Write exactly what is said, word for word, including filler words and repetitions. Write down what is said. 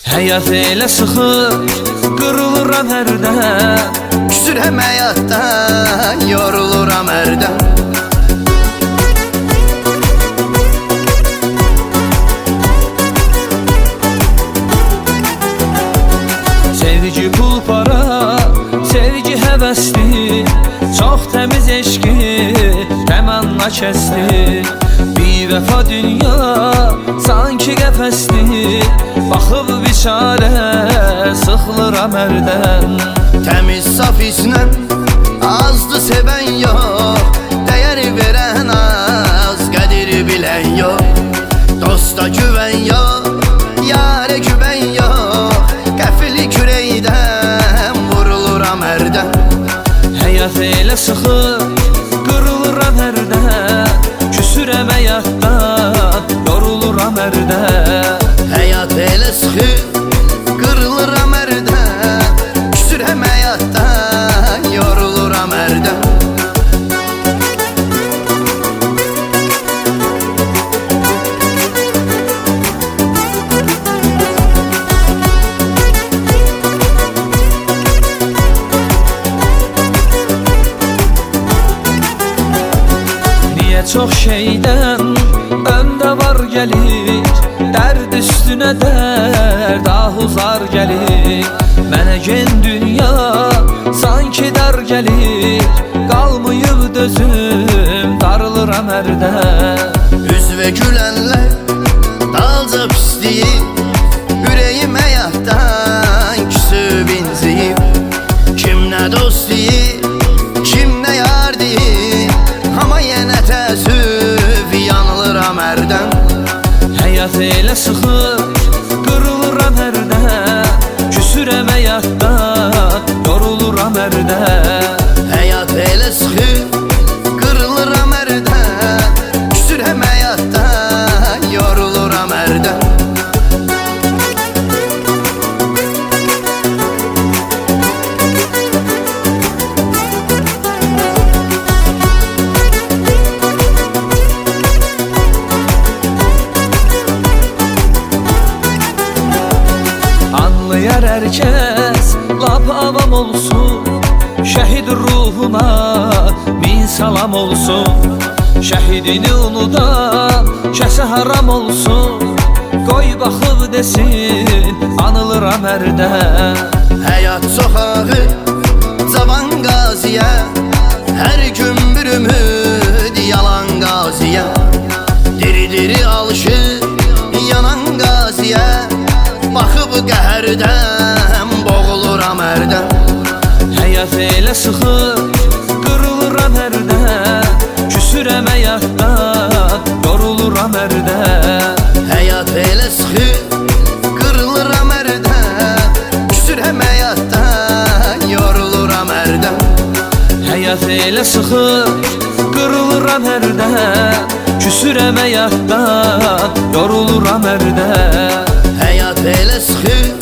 Həyat elə sıxır, qırılıram hərdən. Küsürəm həyatdan, yoruluram hərdən. Sevgi pul para, sevgi həvəsli, çox təmiz eşqi təmanna kəsdi. Bir vəfa dünya sanki qəfəsli, baxıb biçarə sıxılıram hərdən. Təmiz saf isnən azdı sevən yox, dəyər verən az, qədir bilən yox. Dosta güvən yox, yarə güvən yox, qəfili kürəkdən vuruluram hərdən. Həyat elə sıxır, qırılıram hərdən. Küsürəm həyatdan, yoruluram hərdən. Həyat elə sıxır, qırılıram hərdən. Küsürəm həyatdan, yoruluram hərdən. Çox şeydən öndə var gəlir, dərd üstünə dərd ahuzar gəlir. Mənə gen dünya sanki dar gəlir, qalmayıb dözüm, darılıram hərdən. Üzvə gülənlər dalca pisliyib, ürəyim həyatdan küsüb inciyib. Kim nə dost deyib, kim nə yar deyib, amma yenə təəssüf yanılıram hərdən. Həyat elə sıxır, qırılıram hərdən. Küsürəm həyatdan, yoruluram hərdən. Həyat elə sıxır, qırılıram hərdən. Küsürəm həyatdan, yoruluram hərdən. Anlayar hər kəs, lap avam olsun, şəhid ruhuna min salam olsun. Şəhidini unudan kəsə haram olsun, qoy baxıb desin, anılıram hərdən. Həyat çox ağır, cavan qaziyə, hər gün bir ümid yalan qaziyə. Diri-diri alışır, yanan qaziyə, baxıb qəhərdən, boğuluram hərdən. Həyat elə sıxır, qırılıram hərdən. Küsürəm həyatdan, yoruluram hərdən. Həyat elə sıxır, qırılıram hərdən. Küsürəm həyatdan, yoruluram hərdən. Həyat elə sıxır, qırılıram hərdən. Küsürəm həyatdan, yoruluram hərdən. Həyat elə sıxır,